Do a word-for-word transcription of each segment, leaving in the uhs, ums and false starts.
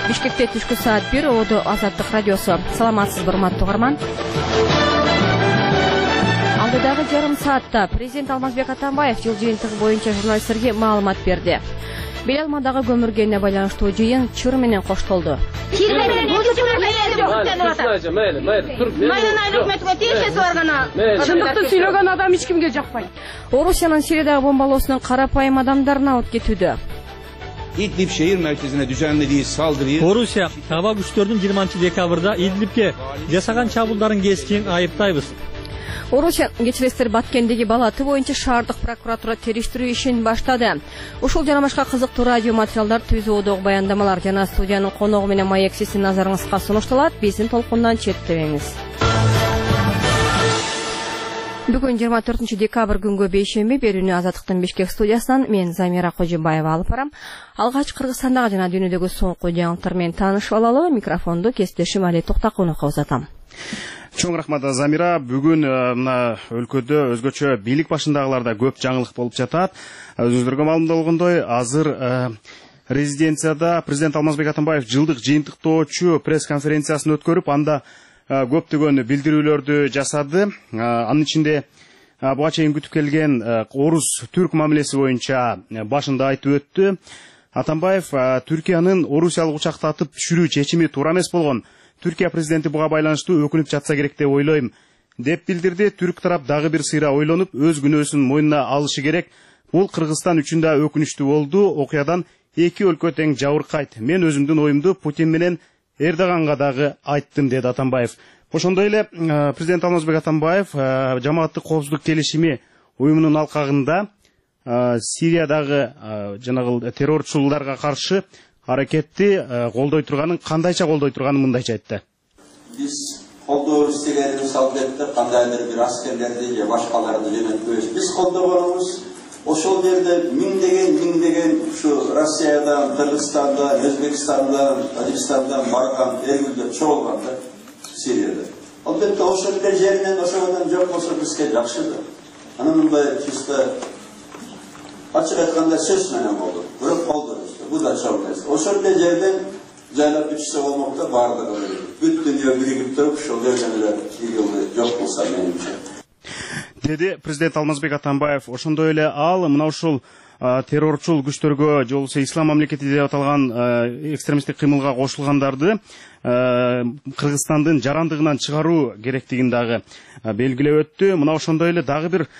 Бишкекте түшкү саат бир, Оодо Азаттык радиосу. Саламатсыз, урматтуу угарман. Алдыдагы жарым саатта президент Алмазбек Атамбаев жыл жыйынтыгы боюнча журналисттерге маалымат берди. Бел алмадагы көмүргөнүнө байланыштуу жыйын чыр менен коштолду. Чындыкты сүйлөгөн адам эч кимге жакпайт. Орусиянын Сириядагы бомбалоосунун карапайым адамдарына алып кетүүдө. İdlib şehir merkezine düzenlediği saldırıyı Орусия аба күчтөрүнүн жыйырманчы декабрда Идлибке жасаган чабуулдарын кескин айыптайбыз. Орусия кечирестер Баткендеги балаты боюнча шаардык прокуратура териштирүү ишин баштады. Ушул жана башка кызыктуу радио материалдар түзүүдөгү баяндамалар жана студиянын коногу менен маек сиздин назарыңызга сунушталат. Биздин толкундан четтебеңиз. Бүгүн жыйырма төртүнчү декабрь күнгө бейшемби берүүнү Азаттыктын Бишкек студиясынан мен Замира Кожубаева алып барам. Алгач Кыргызстандагы жана дүйнөдөгү соңку жаңылыктар менен таанышып алалы. Микрофонду кесиптешим Али Токтакуновго узатам. Чоң рахмат Замира. Бүгүн мына өлкөдө өзгөчө бийлик башындагыларда көп жаңылык болуп жатат. Өзүңүздөргө маалымдалгандай, азыр резиденцияда президент Алмазбек Атамбаев жылдык жыйынтыктоочу пресс-конференциясын өткөрүп, анда көптөгөн билдирүүлөрдү жасады. Анын ичинде буга чейин күтүп келген орус-түрк мамилеси боюнча башында айтып өттү. Атамбаев Түркиянын Орусиялык учакты атып түшүрүү чечими туура эмес болгон. Түркия президенти буга байланыштуу өкүнүп жатса керек деп ойлойм, деп билдирди. Түрк тарап дагы бир сыйра ойлонуп, өз күнөөсүн мойнуна алышы керек. Бул Кыргызстан үчүн да өкүнүчтүү болду. Окуядан эки өлкө тең жабыркайт. Мен өзүмдүн оюмду Путин менен Эрдоганга дагы айттым, деди Атамбаев. Ошондой эле президент Алмазбек Атамбаев жамааттык коопсуздук келишими уюмунун алкагында Сириядагы жанагы террорчуларга каршы аракетти колдой турганын, кандайча колдой турганын мындайча айтты. Биз колдоо истегенибиз албетте кандайдыр бир аскерлерди же башкаларды жөнөтпөйбүз. Биз колдогонубуз ошол жерде миңдеген миңдеген ушу Россиядан, Кыргызстандан, Өзбекстандан, Тажикстандан барган эргилдер чогулган да Сирияда. Албетте ошол жеринен ошондон жок болсо бизге жакшыдыр. Анан мындай чисто ачык айтканда сөз менен болду. Бирок колдойбуз. Бул да чоң эмес. Ошол жерден жайлап түшсө болмок да бардыгы. Бүт дүйнө биригип туруп ошол жерден эле жок болсо менимче. Деди президент Алмазбек Атамбаев. Ошондой эле ал мына ушул террорчул күчтөргө же болбосо ислам мамлекети деп аталган экстремисттик кыймылга кошулгандарды Кыргызстандын жарандыгынан чыгаруу керектигин дагы белгилеп өттү. Мына ошондой эле дагы бир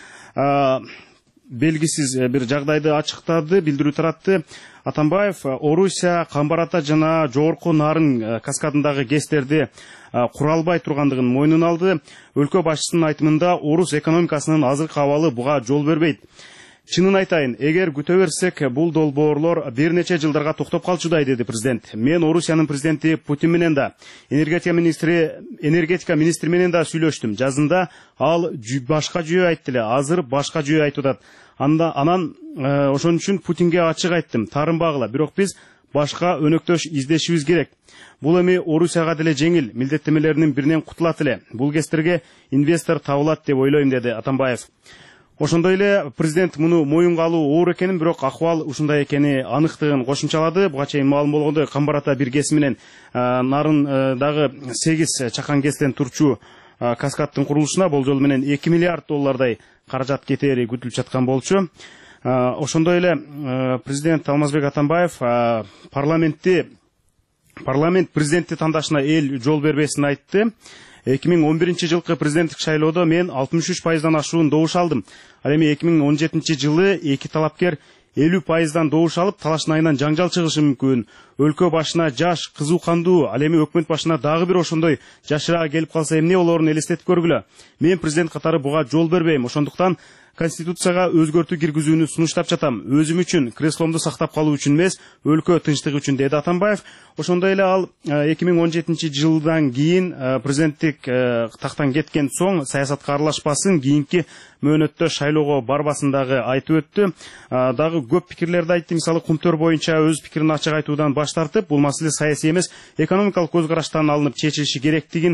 белгисиз бир жагдайды ачыктады, билдирүү таратты. Атамбаев Орусия Камбарата жана Жогорку Нарын каскадындагы гэстерди куралбай тургандыгын мойнуна алды. Өлкө башчысынын айтымында орус экономикасынын азыркы абалы буга жол бербейт. Чынын айтайын, эгер күтө берсек, бул долбоорлор бир нече жылдарга токтоп калчудай, деди президент. Мен Орусиянын президенти Путин менен да, энергетика министри, энергетика министри менен да сүйлөштүм. Жазында ал башка жүйө айтты эле, азыр башка жүйө айтып атат. Анда анан ошон үчүн Путинге ачык айттым, тарынбагыла, бирок биз башка өнөктөш издешибиз керек. Бул эми Орусияга деле жеңил, милдеттемелеринин биринен кутулат эле. Бул кестерге инвестор табылат деп ойлойм, деди Атамбаев. Ошондой эле президент муну моюнга алуу оор экенин, бирок акыбал ушундай экени аныктыгын кошумчалады. Буга чейин маалым болгондой, Камбарата бир гэси менен Нарын дагы сегиз чакан гэстен турчу каскадтын курулушуна болжол менен эки миллиард доллардай каражат кетери күтүлүп жаткан болчу. Ошондой эле президент Алмазбек Атамбаев парламентти парламент президентти тандашына эл жол бербесин айтты. эки миң он биринчи жылкы президенттик шайлоодо мен алтымыш үч пайыздан ашуун добуш алдым. Ал эми эки миң он жетинчи жылы эки талапкер элүү пайыздан добуш алып, талаштын айынан жаңжал чыгышы мүмкүн. Өлкө башына жаш, кызуу кандуу, ал эми өкмөт башына дагы бир ошондой жашыраак келип калса эмне болоорун элестетип көргүлө. Мен президент катары буга жол бербейм. Ошондуктан Конституцияга өзгөртүү киргизүүнү сунуштап жатам. Өзүм үчүн, кресломду сактап калуу үчүн эмес, өлкө тынчтыгы үчүн, деди Атамбаев. Ошондой эле ал эки миң он жетинчи жылдан кийин президенттик тактан кеткен соң саясатка аралашпасын, кийинки мөөнөттө шайлоого барбасын дагы айтып өттү. Дагы көп пикирлерди айтты. Мисалы, Кумтөр боюнча өз пикирин ачык айтуудан баш тартып, бул маселе саясий эмес, экономикалык көз караштан алынып чечилиши керектигин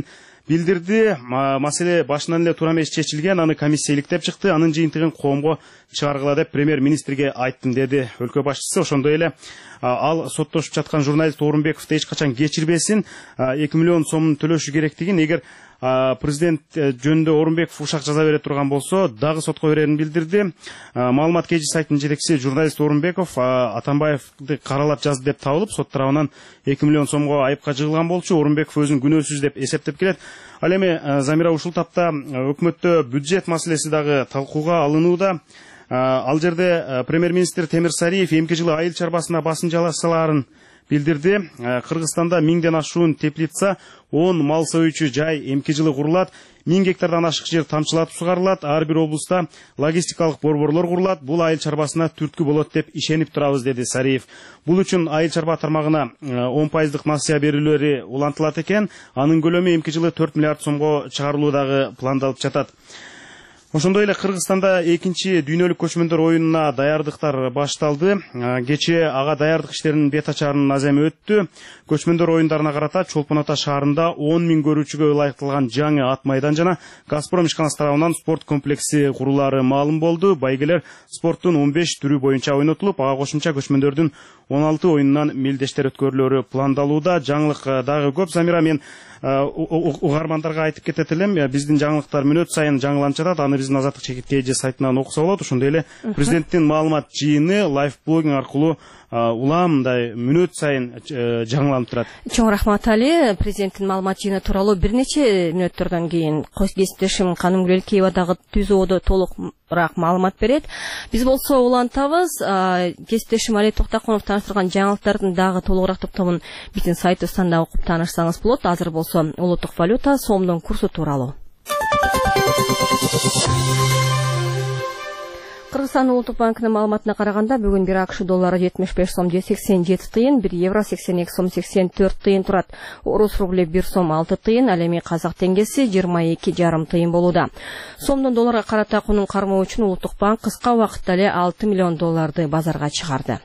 билдирди. Маселе башынан эле туура эмес чечилген, аны комиссия иликтеп чыкты. Анын жыйынтыгын коомго чыгаргыла деп премьер-министрге айттым, деди өлкө башчысы. Ошондой эле ал соттошуп жаткан журналист Орунбековду эч качан кечирбесин, эки миллион сомун төлөшү керектигин, эгер президент жөнүндө Орунбеков ушак жаза бере турган болсо дагы сотко берерин билдирди. Маалымат кежи сайтынын жетекчиси журналист Орунбеков Атамбаевди каралап жазды деп табылып, сот тарабынан эки миллион сомго айыпка жыгылган болчу. Орунбеков өзүн күнөөсүз деп эсептеп келет. Ал эми Замира, ушул тапта өкмөттө бюджет маселеси дагы талкууга алынууда. Ал жерде премьер-министр Темир Сариев эмки жылы айыл чарбасына басым жасалаарын билдирди. Кыргызстанда миңден ашуун теплица, он мал союучу жай эмки жылы курулат, миң гектардан ашык жер тамчылатып сугарылат, ар бир облуста логистикалык борборлор курулат. Бул айыл чарбасына түрткү болот деп ишенип турабыз, деди Сариев. Бул үчүн айыл чарба тармагына он пайыздык насыя берүүлөрү улантылат экен. Анын көлөмү эмки жылы төрт миллиард сомго чыгарылуу дагы пландалып жатат. Ошондой эле Кыргызстанда экинчи дүйнөлүк көчмөндөр оюнуна даярдыктар башталды. Кечээ ага даярдык иштеринин бет ачарынын аземи өттү. Көчмөндөр оюндарына карата Чолпон Ата шаарында он миң көрүүчүгө ылайыкталган жаңы ат майдан жана Газпром ишканасы тарабынан спорт комплекси курулары маалым болду. Байгелер спорттун он беш түрү боюнча ойнотулуп, ага кошумча көчмөндөрдүн он алты оюнунан мелдештер өткөрүлөрү пландалууда. Жаңылык дагы көп. Замира, мен угармандарга айтып кетет элем, биздин жаңылыктар мүнөт сайын жаңыланып жатат. Аны биздин Азаттык чекит кж сайтынан окуса болот. Ошондой эле президенттин маалымат жыйыны лайв блогинг аркылуу улам мындай мүнөт сайын жаңыланып турат. Чоң рахмат Али. Президенттин маалымат жыйыны тууралуу бир нече мүнөттөрдөн кийин кесиптешим Канымгүл Элкеева дагы түзүүдө толугураак маалымат берет. Биз болсо улантабыз. Кесиптешим Али Токтокунов тааныштырган жаңылыктардын дагы толугураак топтомун биздин сайтыбыздан да окуп таанышсаңыз болот. Азыр болсо улуттук валюта сомдун курсу тууралуу. Кыргызстан улуттук банкынын маалыматына караганда бүгүн бир АКШ доллары жетимиш беш сом сексен жети тыйын, бир евро сексен эки сом сексен төрт тыйын турат. Орус рубли бир сом алты тыйын, ал эми казак теңгеси жыйырма эки жарым тыйын болууда. Сомдун долларга карата кунун кармоо үчүн улуттук банк кыска убакытта эле алты миллион долларды базарга чыгарды.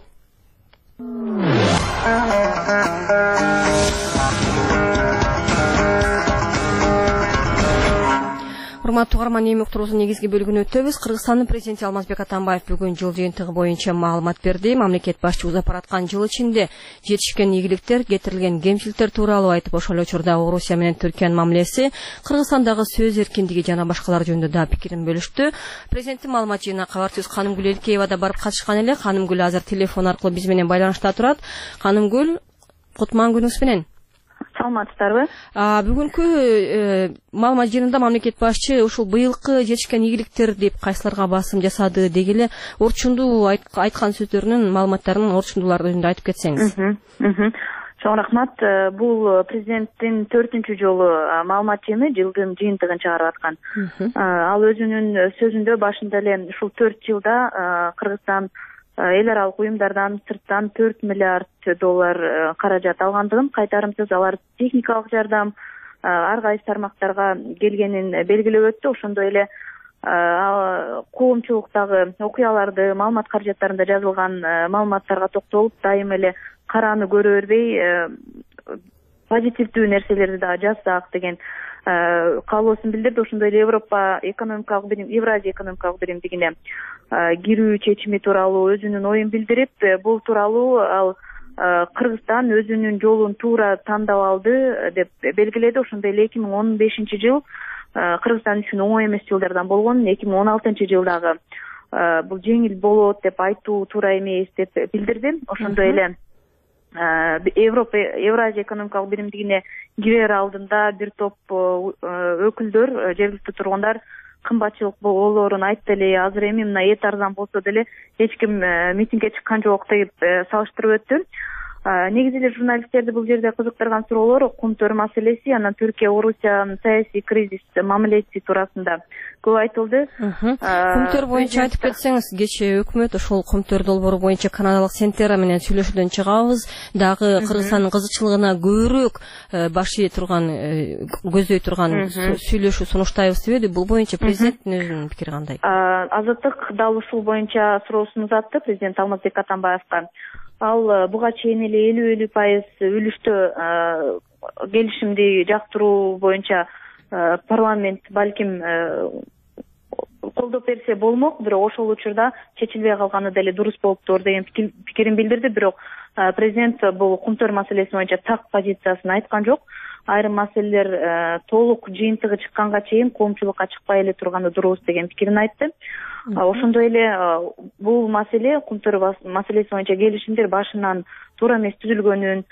Урматтуу угарман, эми уктуруубуздун негизги бөлүгүнө өтөбүз. Кыргызстандын президенти Алмазбек Атамбаев бүгүн жыл жыйынтыгы боюнча маалымат берди. Мамлекет башчыбыз бараткан жыл ичинде жетишкен ийгиликтер, кетирилген кемчиликтер тууралуу айтып, ошол эле учурда Орусия менен Түркиянын мамилеси, Кыргызстандагы сөз эркиндиги жана башкалар жөнүндө да пикирин бөлүштү. Президенттин маалымат жыйынына кабарчыбыз Канымгүл Элкеева да барып катышкан эле. Канымгүл азыр телефон аркылуу биз менен байланышта турат. Канымгүл, кутман күнүңүз менен. Саламатсыздарбы? Бүгүнкү маалымат жыйынында мамлекет башчы ушул быйылкы жетишкен ийгиликтер деп кайсыларга басым жасады деги эле орчундуу айткан сөздөрүнүн маалыматтарын орчундуулар жөнүндө айтып кетсеңиз. Чоң рахмат. Бул президенттин төртүнчү жолу маалымат жыйыны, жылдын жыйынтыгын чыгарып аткан. Ал өзүнүн сөзүндө башында эле ушул төрт жылда Кыргызстан эл аралык уюмдардан сырттан төрт миллиард доллар каражат алгандыгын, кайтарымсыз алар техникалык жардам ар кайсы тармактарга келгенин белгилеп өттү. Ошондой эле коомчулуктагы окуяларды, маалымат каражаттарында жазылган маалыматтарга токтолуп, дайым эле караны көрө бербей позитивдүү нерселерди да жазсак деген каалоосун билдирди. Ошондой эле Европа экономикалык бирим, Евразия экономикалык биримдигине кирүү чечими тууралуу өзүнүн оюн билдирип, бул тууралуу ал Кыргызстан өзүнүн жолун туура тандап алды деп белгиледи. Ошондой эле эки миң он бешинчи жыл Кыргызстан үчүн оңой эмес жылдардан болгон, эки миң он алтынчы жылдагы бул жеңил болот деп айтуу туура эмес деп билдирди. Ошондой эле Европа Евразия экономикалык биримдигине кирер алдында бир топ өкүлдөр, жергиликтүү тургундар кымбатчылык болоорун айтты эле. Азыр эми мына эт арзан болсо деле эч ким митингге чыккан жок деп салыштырып өттү. Негизи эле журналисттерди бул жерде кызыктырган суроолор кумтөр маселеси, анан Түркия Орусиянын саясий кризис мамилеси туурасында көп айтылды. Кумтөр боюнча айтып кетсеңиз, кечээ өкмөт ошол кумтөр долбоору боюнча канадалык Сентера менен сүйлөшүүдөн чыгабыз, дагы Кыргызстандын кызыкчылыгына көбүрөөк баш ие турган, көздөй турган сүйлөшүү сунуштайбыз дебеди. Бул боюнча президенттин өзүнүн пикири кандай? Азаттык дал ушул боюнча суроосун узатты президент Алмазбек Атамбаевка. Ал буга чейин эле элүү элүү пайыз үлүштө келишимди жактыруу боюнча парламент балким колдоп берсе болмок, бирок ошол учурда чечилбей калганы деле дурус болуптур деген пикирин билдирди. Бирок президент бул кумтөр маселеси боюнча так позициясын айткан жок. Айрым маселелер толук жыйынтыгы чыкканга чейин коомчулукка чыкпай эле турганы дурус деген пикирин айтты. Ошондой эле бул маселе кумтөр маселеси боюнча келишимдер башынан туура эмес түзүлгөнүн,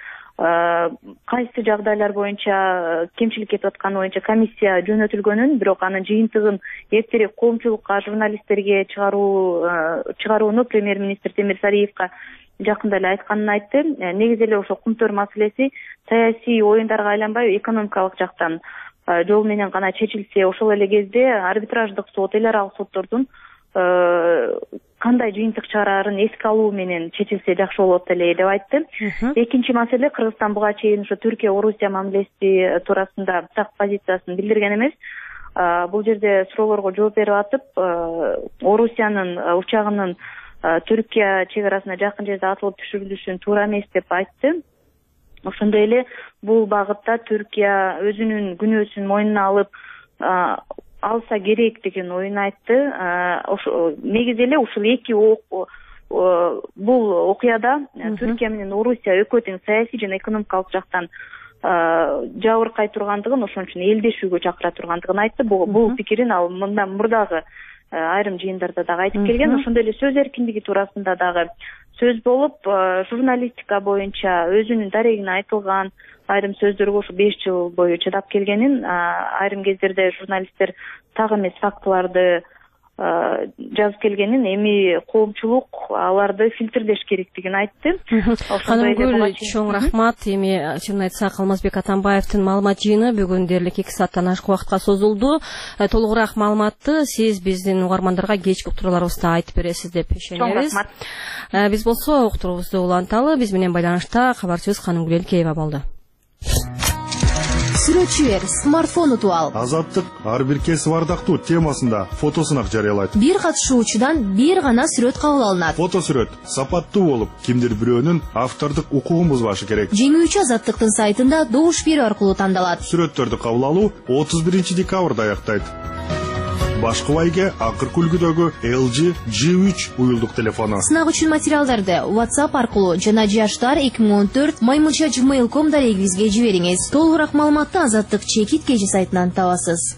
кайсы жагдайлар боюнча кемчилик кетип атканы боюнча комиссия жөнөтүлгөнүн, бирок анын жыйынтыгын эртерээк коомчулукка, журналисттерге чыгаруу чыгарууну премьер-министр Темир Сариевка жакында эле айтканын айтты. Негизи эле ошо кумтөр маселеси саясий оюндарга айланбай экономикалык жактан жол менен гана чечилсе, ошол эле кезде арбитраждык сот, эл аралык соттордун кандай жыйынтык чыгарарын эске алуу менен чечилсе жакшы болот эле деп айтты. Экинчи маселе, Кыргызстан буга чейин ошо Түркия Орусия мамилеси туурасында так позициясын билдирген эмес. Бул жерде суроолорго жооп берип атып, Орусиянын учагынын Түркия чек арасына жакын жерде атылып түшүрүлүшүн туура эмес деп айтты. Ошондой эле бул багытта Түркия өзүнүн күнөөсүн мойнуна алып алса керек деген оюн айтты. Ошо негизи эле ушул эки бул окуяда Түркия менен Орусия экөө тең саясий жана экономикалык жактан жабыркай тургандыгын, ошон үчүн элдешүүгө чакыра тургандыгын айтты. Бул пикирин ал мындан мурдагы айрым жыйындарда дагы айтып келген. Ошондой эле сөз эркиндиги туурасында дагы сөз болуп, журналистика боюнча өзүнүн дарегине айтылган айрым сөздөргө ушу беш жыл бою чыдап келгенин, айрым кездерде журналисттер так эмес фактыларды жазып келгенин, эми коомчулук аларды фильтрлеш керектигин айтты. Ханымгүл, чоң рахмат. Эми чынын айтсак, Алмазбек Атамбаевдин маалымат жыйыны бүгүн дээрлик эки сааттан ашык убакытка созулду. Толугураак маалыматты сиз биздин угармандарга кечки уктурууларыбызда айтып бересиз деп ишенебиз. Чоң рахмат. Биз болсо уктуруубузду уланталы. Биз менен байланышта кабарчыбыз Ханымгүл Элкеева болду. Сүрөтчүлөр смартфон утуп ал. Азаттык ар бир кесип ардактуу темасында фотосунак жарыялайт. Бир катышуучудан бир гана сүрөт кабыл алынат. Фото сүрөт сапаттуу болуп, кимдир бирөөнүн автордук укугун бузбашы керек. Жеңүүчү Азаттыктын сайтында добуш берүү аркылуу тандалат. Сүрөттөрдү кабыл алуу отуз биринчи декабрда аяктайт. Башкы байге акыркы үлгүдөгү эл джи джи үч уюлдук телефону. Сынак үчүн материалдарды WhatsApp аркылуу жана жаштар эки миң он төрт маймунча gmail точка ком дарегибизге жибериңиз. Толугураак маалыматты Азаттык чекит кежи сайтынан табасыз.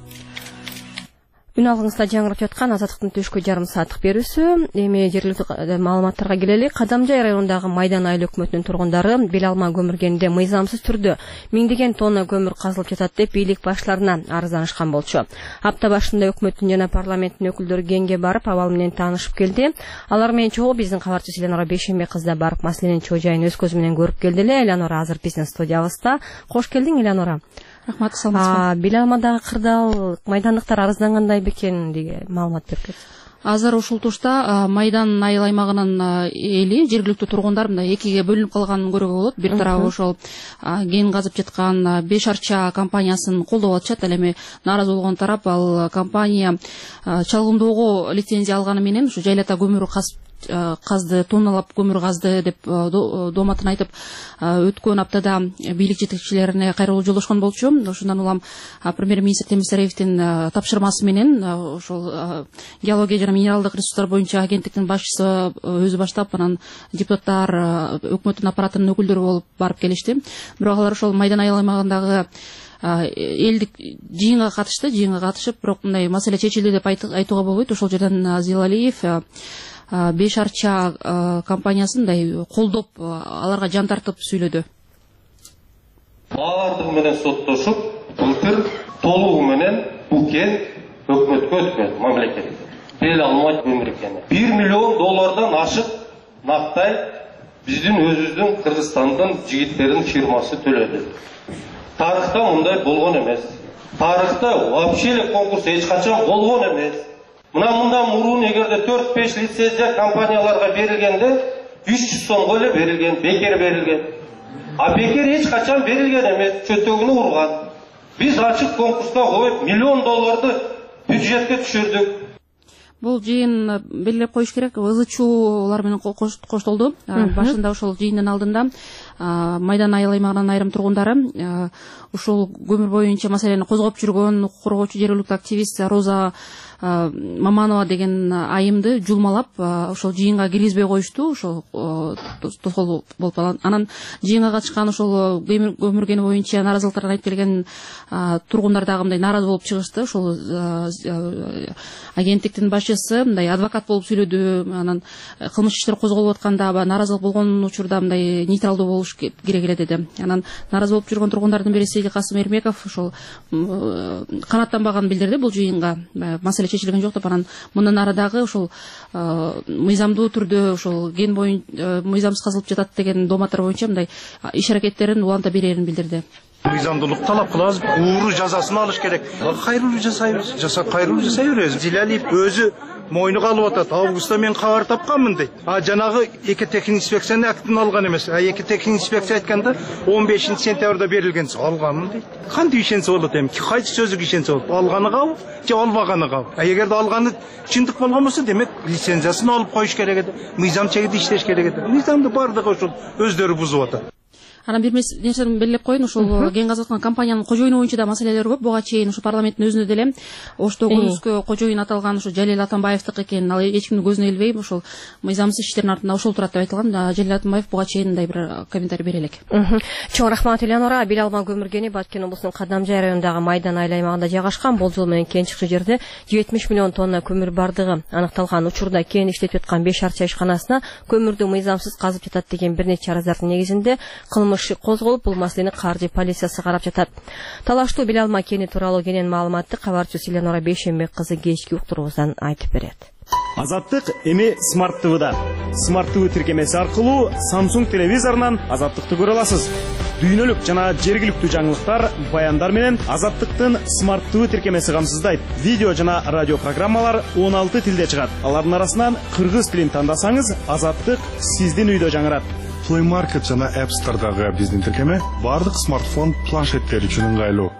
Үн алгыңызда жаңырап жаткан Азаттыктын түшкү жарым сааттык берүүсү. Эми жергиликтүү маалыматтарга келели. Кадамжай районундагы Майдан айыл өкмөтүнүн тургундары бел алма көмүр кенинде мыйзамсыз түрдө миңдеген тонна көмүр казылып жатат деп бийлик баштарына арызданышкан болчу. Апта башында өкмөттүн жана парламенттин өкүлдөрү кенге барып, абал менен таанышып келди. Алар менен чогуу биздин кабарчыбыз Элянора Бейшембек кызда барып маселенин чоо жайын өз көзү менен көрүп келди эле. Элянора азыр биздин студиябызда. Кош келдиң, Элянора. Рахмат, саламатсызбы. Бел алмадагы кырдаал майдандыктар арыздангандай бекен деген маалымат берип кетти. Азыр ушул тушта Майдан айыл аймагынын эли, жергиликтүү тургундар мындай экиге бөлүнүп калганын көрүүгө болот. Бир тарабы ошол кен казып жаткан Беш Арча компаниясын колдоп атышат. Ал эми нааразы болгон тарап ал компания чалгындоого лицензия алганы менен ушу жайлата көмүр казды, тонналап көмүр казды деп дооматын айтып, өткөн аптада бийлик жетекчилерине кайрылуу жолдошкон болчу. Ошондон улам премьер-министр Темир Сариевдин тапшырмасы менен ошол геология жана минералдык ресурстар боюнча агенттиктин башчысы өзү баштап, анан депутаттар, өкмөттүн аппаратынын өкүлдөрү болуп барып келишти. Бирок алар ошол Майдан айыл аймагындагы элдик жыйынга катышты, жыйынга катышып, бирок мындай маселе чечилди деп айтууга болбойт. Ошол жерден Зилалиев Беш Арча компаниясын мындай колдоп, аларга жан тартып сүйлөдү. Алардык менен соттошуп, былтыр толугу менен бул кен өкмөткө өткөн мамлекет. Бел алма көмүр кени. бир миллион доллардан ашык нактай биздин өзүбүздүн Кыргызстандын жигиттеринин фирмасы төлөдү. Тарыхта мындай болгон эмес. Тарыхта вообще эле конкурс эч качан болгон эмес. Мына мындан мурун эгерде төрт беш лицензия компанияларга берилгенде үч жүз сомго эле берилген, бекер берилген. А бекер эч качан берилген эмес, чөтөгүнү урган. Биз ачык конкурска коюп миллион долларды бюджетке түшүрдүк. Бул жыйын белгилеп коюш керек, ызы чуулар менен коштолду. Башында ошол жыйындын алдында Майдан айыл аймагынын айрым тургундары ушул көмүр боюнча маселени козгоп жүргөн укук коргоочу жергиликтүү активист Роза Маманова деген айымды жулмалап ошол жыйынга киргизбей коюшту. Ошол тоскоол болуп калган. Анан жыйынга катышкан ошол көмүр кени боюнча нааразылыктарын айтып келген тургундар дагы мындай нааразы болуп чыгышты. Ошол агенттиктин башчысы мындай адвокат болуп сүйлөдү. Анан кылмыш иштер козголуп атканда нааразылык болгон учурда мындай нейтралдуу болуш керек эле деди. Анан нааразы болуп жүргөн тургундардын бири Сейди Касым Эрмеков ошол канааттанбаганын билдирди бул жыйынга. Маселе чечилген жок деп, анан мындан ары дагы ошол мыйзамдуу түрдө ошол ген боюнча мыйзамсыз казылып жатат деген дооматтар боюнча мындай иш аракеттерин уланта берерин билдирди. Мыйзамдуулук талап кылабыз, ууру жазасын алыш керек. Кайрылуу жасайбыз, жаса кайрылуу жасай беребиз. Зилалиев өзү мойну калып атат. Августта мен кабар тапканмын дейт. А жанагы эки техник инспекциянын актын алган эмес. А эки техник инспекция айтканда он бешинчи сентябрда берилген. Алганмын дейт. Кантип ишенсе болот эми? Кайсы сөзүгө ишенсе болот? Алганы кабыл же албаганы кабыл? А эгерде алганы чындык болгон болсо, демек лицензиясын алып коюш керек эди. Мыйзам чегиде иштеш керек эди. Мыйзамды бардыгы ошол өздөрү бузуп атат. Анан бир нерсени белгилеп коеюн, ошол ген казып аткан компаниянын кожоюну боюнча да маселелер көп. Буга чейин ушу парламенттин өзүндө деле Ошто көзгө кожоюн аталган ушу Жалил Атамбаевдики экенин, ал эч кимдин көзүнө илбей ошол мыйзамсыз иштердин артында ошол турат деп айтылган. Жалил Атамбаев буга чейин мындай бир комментарий бере элек. Чоң рахмат Элеонора. Билалма көмүр кени Баткен облусунун Кадамжай районундагы Майдан айыл аймагында жайгашкан. Бул жол менен кен чыкчу жерде жетимиш миллион тонна көмүр бардыгы аныкталган. Учурда кен иштетип аткан беш арча ишканасына көмүрдү мыйзамсыз казып жатат деген бир нече арыздардын негизинде кылмыш козголуп, бул маселени каржы полициясы карап жатат. Талаштуу Билалма кени тууралуу кенен маалыматты кабарчысы Элеонора Бейшенбек кызы кечки уктуруубуздан айтып берет. Азаттык эми Смарт ТВда. Смарт ТВ тиркемеси аркылуу Samsung телевизорунан Азаттыкты көрө аласыз. Дүйнөлүк жана жергиликтүү жаңылыктар, баяндар менен Азаттыктын Смарт ТВ тиркемеси камсыздайт. Видео жана радио программалар он алты тилде чыгат. Алардын арасынан кыргыз тилин тандасаңыз, Азаттык сиздин үйдө жаңырат. Play Market жана App Store'дагы биздин тиркеме бардык смартфон планшеттер үчүн ыңгайлуу.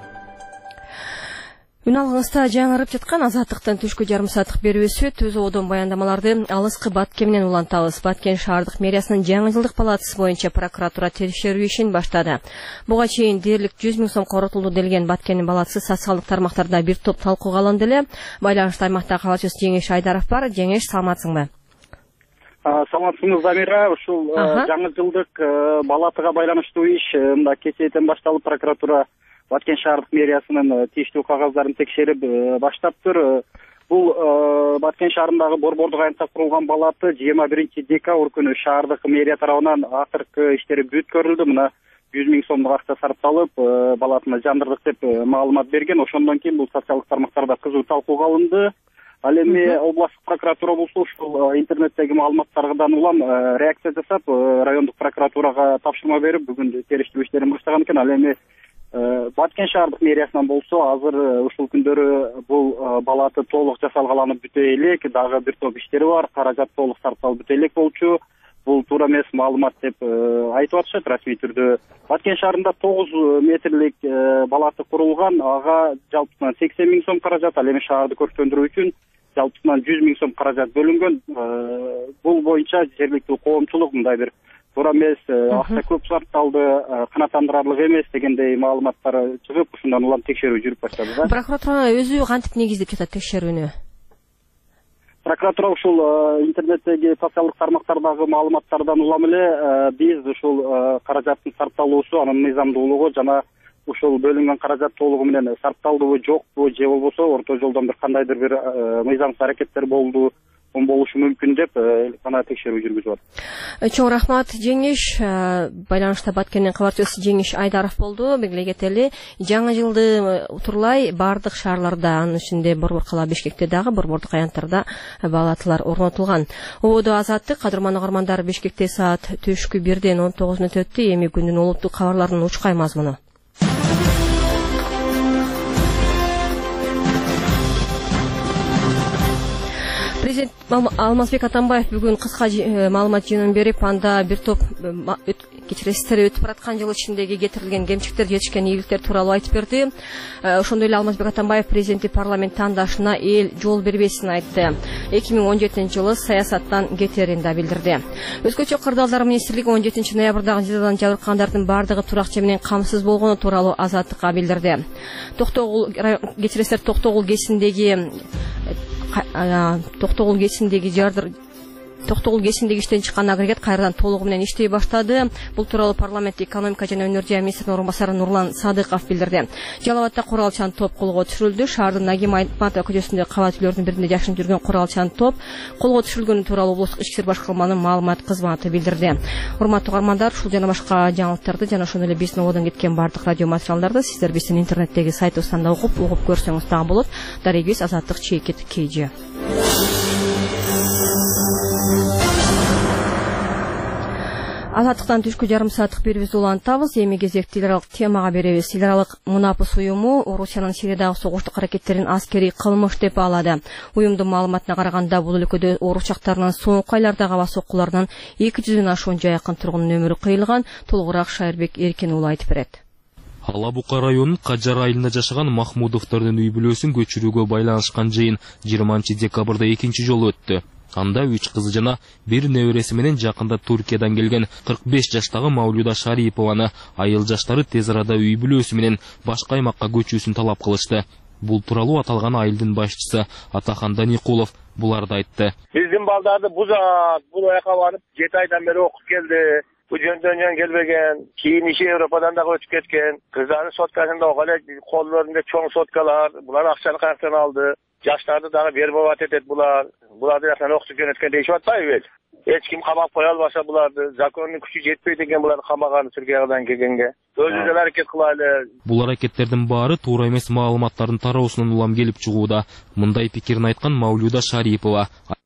Үн алгыңызда жаңырып жаткан Азаттыктын түшкү жарым сааттык берүүсү Түз Оодон баяндамаларды алыскы Баткен менен улантабыз. Баткен шаардык мэриясынын жаңы жылдык палатасы боюнча прокуратура териштирүү ишин баштады. Буга чейин дээрлик жүз миң сом коротулду делген Баткендин палатасы социалдык тармактарда бир топ талкууга алынды эле. Байланышта аймакта кабарчыбыз Жеңеш Айдаров бар. Жеңеш, саламатсыңбы? Саламатсыңыз, Замира. Ушул жаңы жылдык балатыга байланыштуу иш мында кечээден башталып, прокуратура Баткен шаардык мэриясынын тийиштүү кагаздарын текшерип баштаптыр. Бул Баткен шаарындагы борбордук аянтта курулган балаты жыйырма биринчи декабрь күнү шаардык мэрия тарабынан акыркы иштери бүткөрүлдү. Мына жүз миң сомдук акча сарпталып, балатыны жандырдык деп маалымат берген. Ошондон кийин бул социалдык тармактарда кызуу талкууга алынды. Ал эми областтык прокуратура болсо ушул интернеттеги маалыматтардан улам реакция жасап, райондук прокуратурага тапшырма берип, бүгүн териштирүү иштерин баштаган экен. Ал эми Баткен шаардык мэриясынан болсо азыр ушул күндөрү бул балаты толук жасалгаланып бүтө элек, дагы бир топ иштери бар, каражат толук сарпталып бүтө элек болчу. Бул туура эмес маалымат деп айтып атышат расмий түрдө. Баткен шаарында тогуз метрлик балаты курулган, ага жалпысынан сексен миң сом каражат, ал эми шаарды көрктөндүрүү үчүн жалпысынан жүз миң сом каражат бөлүнгөн. Бул боюнча жергиликтүү коомчулук мындай бир туура эмес, акча көп сарпталды, канааттандырарлык эмес дегендей маалыматтар чыгып, ушундан улам текшерүү жүрүп баштады. Прокуратура өзү кантип негиздеп жатат текшерүүнү? Прокуратура ушул интернеттеги социалдык тармактардагы маалыматтардан улам эле биз ушул каражаттын сарпталуусу, анын мыйзамдуулугу жана ушул бөлүнгөн каражат толугу менен сарпталдыбы жокпу же болбосо орто жолдон бир кандайдыр бир мыйзамсыз аракеттер болду, болушу мүмкүн деп гана текшерүү жүргүзүп атат. Чоң рахмат, Жеңиш. Байланышта Баткендин кабарчысы Жеңиш Айдаров болду. Белгилей кетели, жаңы жылды утурлай бардык шаарларда, анын ичинде Борбор кала Бишкекте дагы борбордук аянттарда балатылар орнотулган. Ободо Азаттык, кадырман угармандар, Бишкекте саат түшкү бирден он тогуз мүнөт өттү. Эми күндүн улуттук кабарларынын учкай мазмуну. Президент Алмазбек Атамбаев бүгін қысқа маалымат жөнін беріп, анда бір топ кечиресиздер өтүп бараткан жыл ичиндеги кетирилген кемчиликтер, жетишкен ийгиликтер тууралуу айтып берди. Ошондой эле Алмазбек Атамбаев президенти парламент тандашына эл жол бербесин айтты. эки миң он жетинчи жылы саясаттан кетерин да билдирди. Өзгөчө кырдаалдар министрлиги он жетинчи ноябрдагы жыдадан жабыркандардын бардыгы туракчы менен камсыз болгону тууралуу Азаттыкка билдирди. Токтогул кечиресиздер Токтогул кесиндеги Токтогул кесиндеги жардыр Токтогул кесиндеги иштен чыккан агрегат кайрадан толугу менен иштей баштады. Бул тууралуу парламент экономика жана өнөр жай министринин орун басары Нурлан Садыков билдирди. Жалал Абадта куралчан топ колго түшүрүлдү. Шаардын Нагим Айтматов көчөсүндө кабат үйлөрдүн биринде жашынып жүргөн куралчан топ колго түшүрүлгөнү тууралуу облустук ички иштер башкарманын маалымат кызматы билдирди. Урматтуу угармандар, ушул жана башка жаңылыктарды жана ошондой эле биздин ободон кеткен бардык радио материалдарды сиздер биздин интернеттеги сайтыбыздан да угуп, угуп көрсөңүз дагы болот. Дарегиз Азаттык Чекит Кж. Азаттыктан түшкү жарым сааттык берүүбүздү улантабыз. Эми кезекти эл аралык темага беребиз. Эл аралык Мунапыс уюму Орусиянын Сириядагы согуштук аракеттерин аскерий кылмыш деп баалады. Уюмдун маалыматына караганда, бул өлкөдө орус жактарынын соңку айлардагы аба соккуларынан эки жүздөн ашуун жайкын тургундун өмүрү кыйылган. Толугураак Шайырбек Эркин уулу айтып берет. Алабука районунун Кажар айылында жашаган Махмудовдордун үй бүлөсүн көчүрүүгө байланышкан жыйын жыйырманчы декабрда экинчи жолу өттү. Анда үч кызы жана бир небереси менен жакында Туркиядан келген кырк беш жаштагы Маулюда Шарипованы айыл жаштары тез арада үй бүлөсү менен башка аймакка көчүүсүн талап кылышты. Бул тууралуу аталган айылдын башчысы Атахан Даникулов буларды айтты. Биздин балдарды бузат, бул жака барып жети айдан бери окуп келди. Bu жөндөн келбеген, кийин иши Европадан да өтүп кеткен. Кыздардын соткасында огеле коллорунда чоң соткалар, булар акчаны каяктан алды. Жаштарды дагы вербовать этет булар. Буларды жакан окутуп жөнөткөн дейишип атпайбы эли? Эч ким камап кое албаса буларды, закондун күчү жетпейт экен буларды камаган Түркиядан келгенге. Өзү эле аракет кылайлы. Бул аракеттердин баары туура эмес маалыматтардын тароосунан улам келип чыгууда. Мындай пикирин айткан Маулюда Шарипова.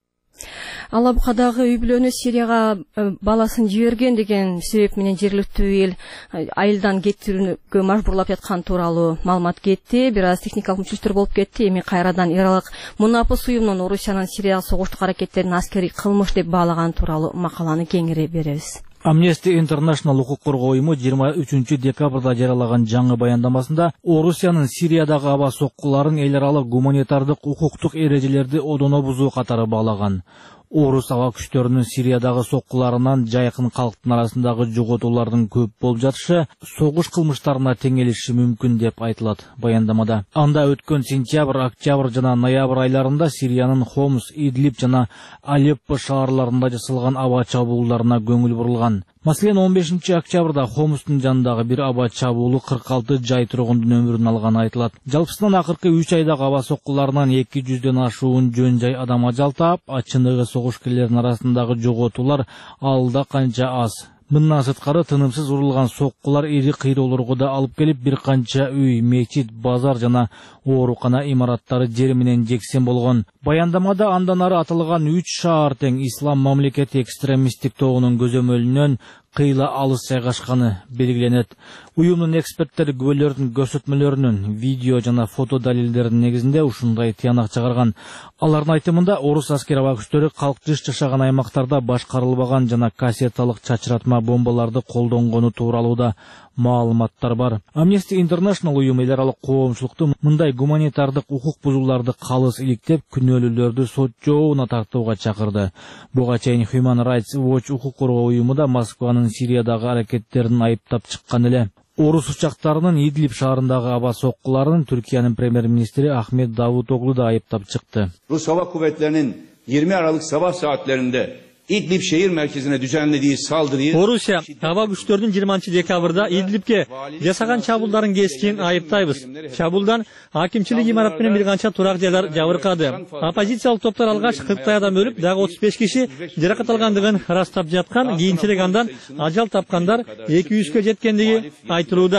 Алабукадагы үй бүлөнү Сирияга баласын жиберген деген себеп менен жергиликтүү эл айылдан кетүүгө мажбурлап жаткан тууралуу маалымат кетти. Бир аз техникалык мүчүлүктөр болуп кетти. Эми кайрадан эл аралык Мунапыс уюмунун Орусиянын Сирияга согуштук аракеттерин аскерий кылмыш деп баалаган тууралуу макаланы кеңири беребиз. Amnesty International укук коргоо уюму жыйырма үчүнчү декабрда жарыялаган жаңы баяндамасында Орусиянын Сириядагы аба соккуларын эл аралык гуманитардык укуктук эрежелерди одоно бузуу катары баалаган. Орус аба күчтөрүнүн Сириядагы соккуларынан жайкын калктын арасындагы жоготуулардын көп болуп жатышы согуш кылмыштарына теңелиши мүмкүн деп айтылат баяндамада. Анда өткөн сентябрь, октябрь жана ноябрь айларында Сириянын Хомс, Идлиб жана Алеппо шаарларында жасалган аба чабуулдарына көңүл бурулган. Маселен, он бешинчи октябрда Хомстун жанындагы бир аба чабуулу кырк алты жай тургундун өмүрүн алганы айтылат. Жалпысынан акыркы үч айдагы аба соккуларынан эки жүздөн ашуун жөн жай адам ажал таап, ачыныгы согушкерлердин арасындагы жоготуулар алда канча аз. Мындан сырткары тынымсыз урулган соккулар ири кыйроолорго да алып келип, бир канча үй, мечит, базар жана оорукана имараттары жер менен жексен болгон. Баяндамада андан ары аталган үч шаар тең ислам мамлекети экстремисттик тобунун көзөмөлүнөн кыйла алыс жайгашканы белгиленет. Уюмдун эксперттери күбөлөрдүн көрсөтмөлөрүнүн, видео жана фото далилдердин негизинде ушундай тыянак чыгарган. Алардын айтымында орус аскер аба күчтөрү калк жыш жашаган аймактарда башкарылбаган жана кассеталык чачыратма бомбаларды колдонгону тууралуу да маалыматтар бар. Amnesty International уюму эл аралык коомчулукту мындай гуманитардык укук бузууларды калыс иликтеп, күнөөлүүлөрдү сот жообуна тартууга чакырды. Буга чейин Human Rights Watch укук коргоо уюму да Москванын Сириядагы аракеттерин айыптап чыккан эле. Орус учактарынын Идлиб шаарындагы аба соккуларын Түркиянын премьер-министри Ахмет Давутоглу да айыптап чыкты. Rus Hava Kuvvetleri'nin yirmi Aralık sabah saatlerinde İdlib şehir merkezine düzenlediği saldırıyı Орусия аба күчтөрдүн жыйырманчы декабрда Идлибке жасаган чабуулдарын кескин айыптайбыз. Чабуулдан акимчилик имарат менен бир канча турак жайлар жабыркады. Оппозициялык топтор алгач кырктай адам өлүп, дагы отуз беш киши жаракат алгандыгын ырастап жаткан, кийинчерээк андан ажал тапкандар эки жүзгө жеткендиги айтылууда.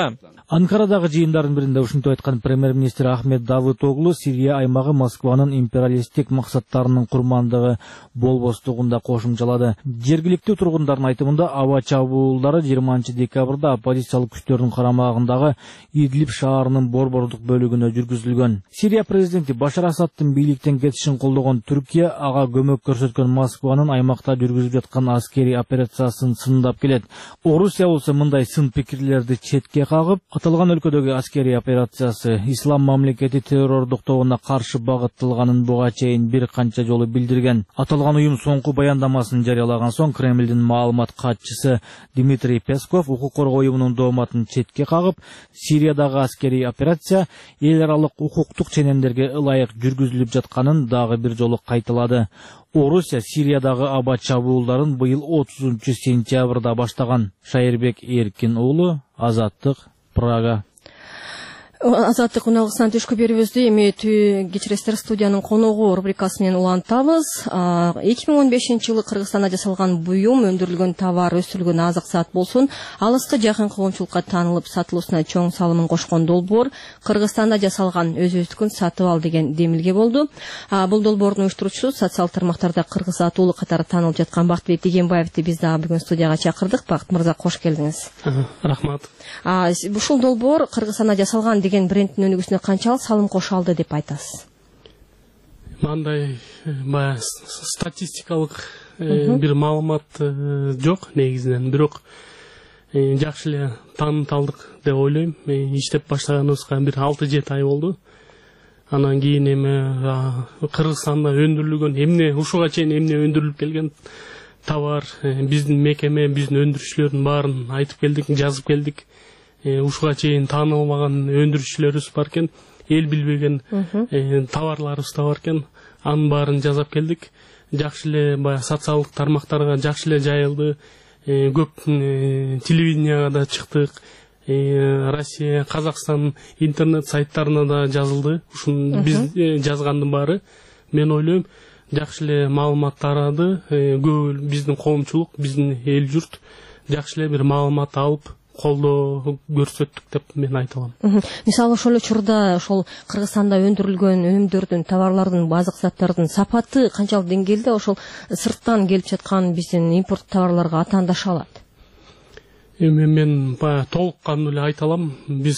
Анкарадагы жыйындардын биринде ушинтип айткан премьер-министр Ахмет Давутоглу Сирия аймагы Москванын империалисттик максаттарынын курмандыгы болбостугун да кошумчалады. Жергиликтүү тургундардын айтымында аба чабуулдары жыйырманчы декабрда оппозициялык күчтөрдүн карамагындагы Идлиб шаарынын борбордук бөлүгүнө жүргүзүлгөн. Сирия президенти Башар Асадтын бийликтен кетишин колдогон Түркия ага көмөк көрсөткөн Москванын аймакта жүргүзүп жаткан аскерий операциясын сындап келет. Орусия болсо мындай сын пикирлерди четке кагып, аталган өлкөдөгү аскерий операциясы ислам мамлекети террордук тобуна каршы багытталганын буга чейин бир канча жолу билдирген. Аталган уюм соңку баяндамасын жарыялаган соң Кремлдин маалымат катчысы Дмитрий Песков укук коргоо уюмунун дооматын четке кагып, Сириядагы аскерий операция эл аралык укуктук ченемдерге ылайык жүргүзүлүп жатканын дагы бир жолу кайталады. Орусия Сириядагы аба чабуулдарын быйыл отузунчу сентябрда баштаган. Шайырбек Эркин уулу, Азаттык, Прага. Азаттык уналгысынан түшкү берүүбүздү эми кечиресиздер студиянын коногу рубрикасы менен улантабыз. эки миң он бешинчи жылы Кыргызстанда жасалган буюм, өндүрүлгөн товар, өсүрүлгөн азык саат болсун, алыскы жакын коомчулукка таанылып сатылуусуна чоң салымын кошкон долбоор Кыргызстанда жасалган өзүбүздүкүн сатып ал деген демилге болду. Бул долбоордун уюштуруучусу социалдык тармактарда Кыргыз атуулу катары таанылып жаткан Бактыбек Дегенбаевди биз дагы бүгүн студияга чакырдык. Бакыт мырза, кош келдиңиз. Рахмат. Ушул долбоор Кыргызстанда жасалган деген брендтин өнүгүүсүнө канчалык салым кошо алды деп айтасыз? Мындай баягы статистикалык бир маалымат жок негизинен, бирок жакшы эле тааныталдык деп ойлойм. Иштеп баштаганыбызга бир алты жети ай болду. Анан кийин эми Кыргызстанда өндүрүлгөн эмне, ушуга чейин эмне өндүрүлүп келген товар, биздин мекеме, биздин өндүрүүчүлөрдүн баарын айтып келдик, жазып келдик. Ушуга чейин таанылбаган өндүрүүчүлөрүбүз бар экен, эл билбеген товарларыбыз да бар экен. Анын баарын жазап келдик. Жакшы эле баягы социалдык тармактарга жакшы эле жайылды. Көп телевиденияга да чыктык. Россия, Казакстан интернет сайттарына да жазылды. Ушун биз жазгандын баары, мен ойлойм, жакшы эле маалымат тарады. Көп биздин коомчулук, биздин эл журт жакшы эле бир маалымат алып колдоо көрсөттүк деп мен айта алам. Мисалы ошол учурда ошол Кыргызстанда өндүрүлгөн өнүмдөрдүн, товарлардын, базык заттардын сапаты канчалык деңгээлде ошол сырттан келип жаткан биздин импорт товарларга атаандаша алат? Эми мен баягы толук кандуу эле айта алам. Биз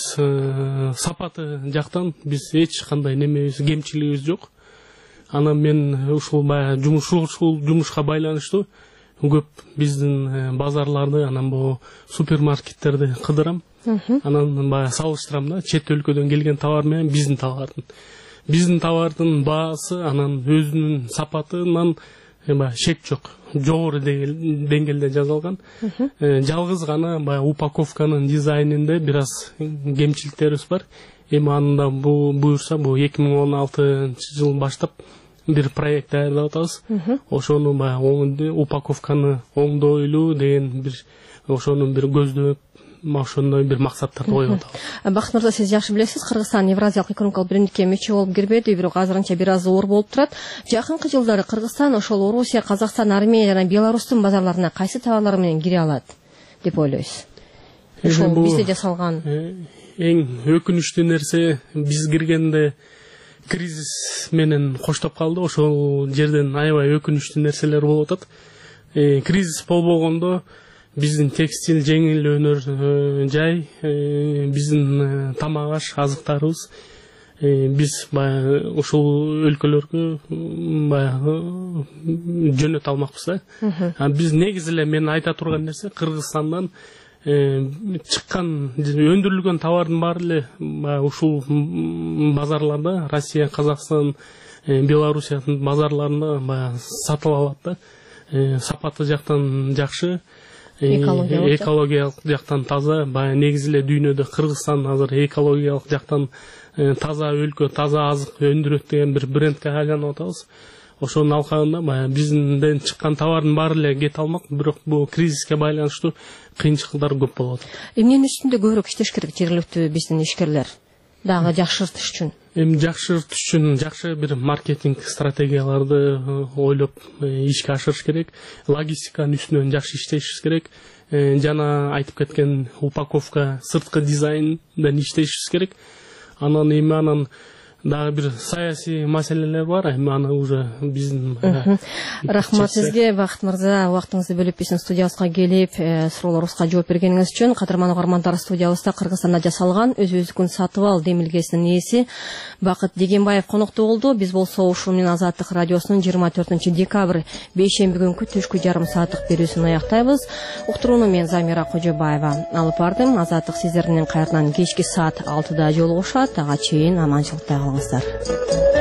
сапаты жактан биз эч кандай немебиз, кемчилигибиз жок. Анан мен ушул баягы жумуш ушул жумушка байланыштуу көп биздин базарларды, анан бу супермаркеттерди кыдырам. Анан баягы салыштырам да, чет өлкөдөн келген товар менен биздин товардын. Биздин товардын баасы, анан өзүнүн сапатынан баягы шек жок, жогору деңгээлде жасалган. Жалгыз гана баягы упаковканын дизайнинде бир аз кемчиликтерибиз бар. Эми анда бу буюрса, бу эки миң он алтынчы жыл баштап бир проект даярдап атабыз. Ошону баягы упаковканы оңдойлуу деген бир ошону бир көздөп, ошондой бир максаттарды коюп атабыз. Бакыт мырза, сиз жакшы билесиз, Кыргызстан Евразиялык экономикалык биримдикке мүчө болуп кирбеди, бирок азырынча бир аз оор болуп турат. Жакынкы жылдары Кыргызстан ошол Орусия, Казакстан, Армения жана Беларустун базарларына кайсы товарлар менен кире алат деп ойлойсуз? Ошол бизде жасалган. Эң өкүнүчтүү нерсе, биз киргенде кризис менен коштоп калды. Ошол жерден аябай өкүнүчтүү нерселер болуп атат. Кризис болбогондо биздин текстиль, жеңил өнөр жай, биздин тамак аш азыктарыбыз биз баягы ушул өлкөлөргө баягы жөнөтө алмакпыз да. Биз негизи эле мен айта турган нерсе, Кыргызстандан чыккан өндүрүлгөн товардын баары эле ушул базарларда, Россия, Казакстан, Белоруссиянын базарларында баягы сатыла алат да. Сапаты жактан жакшы, экологиялык жактан таза. Баягы негизи эле дүйнөдө Кыргызстан азыр экологиялык жактан таза өлкө, таза азык өндүрөт деген бир брендке айланып атабыз. Ошонун алкагында баягы бизден чыккан товардын баары эле кете алмак, бирок бул кризиске байланыштуу кыйынчылыктар көп болуп атат. Эмненин үстүндө көбүрөөк иштеш керек жергиликтүү биздин ишкерлер дагы жакшыртыш үчүн? эми жакшы түш үчүн жакшы бир маркетинг стратегияларды ойлоп ишке ашырыш керек, логистиканын үстүнөн жакшы иштешибиз керек, жана айтып кеткен упаковка, сырткы дизайндан иштешибиз керек. Анан эми анан дагы бир саясий маселелер бар, эми аны уже биздин. Рахмат сизге, Бакыт мырза, убактыңызды бөлүп биздин студиябызга келип, суроолорубузга жооп бергениңиз үчүн. Кадырман угармандар, студиябызда Кыргызстанда жасалган өзүбүздүн сатып ал демилгесинин ээси Бакыт Дегенбаев конокто болду. Биз болсо ушул менен Азаттык радиосунун жыйырма төртүнчү декабрь бейшемби күнкү түшкү жарым сааттык берүүсүн аяктайбыз. Уктурууну мен Замира Кожобаева алып бардым. Азаттык сиздер менен кайрадан кечки саат алтыда жолугушат. Ага чейин аманчылыкта калыңыздар.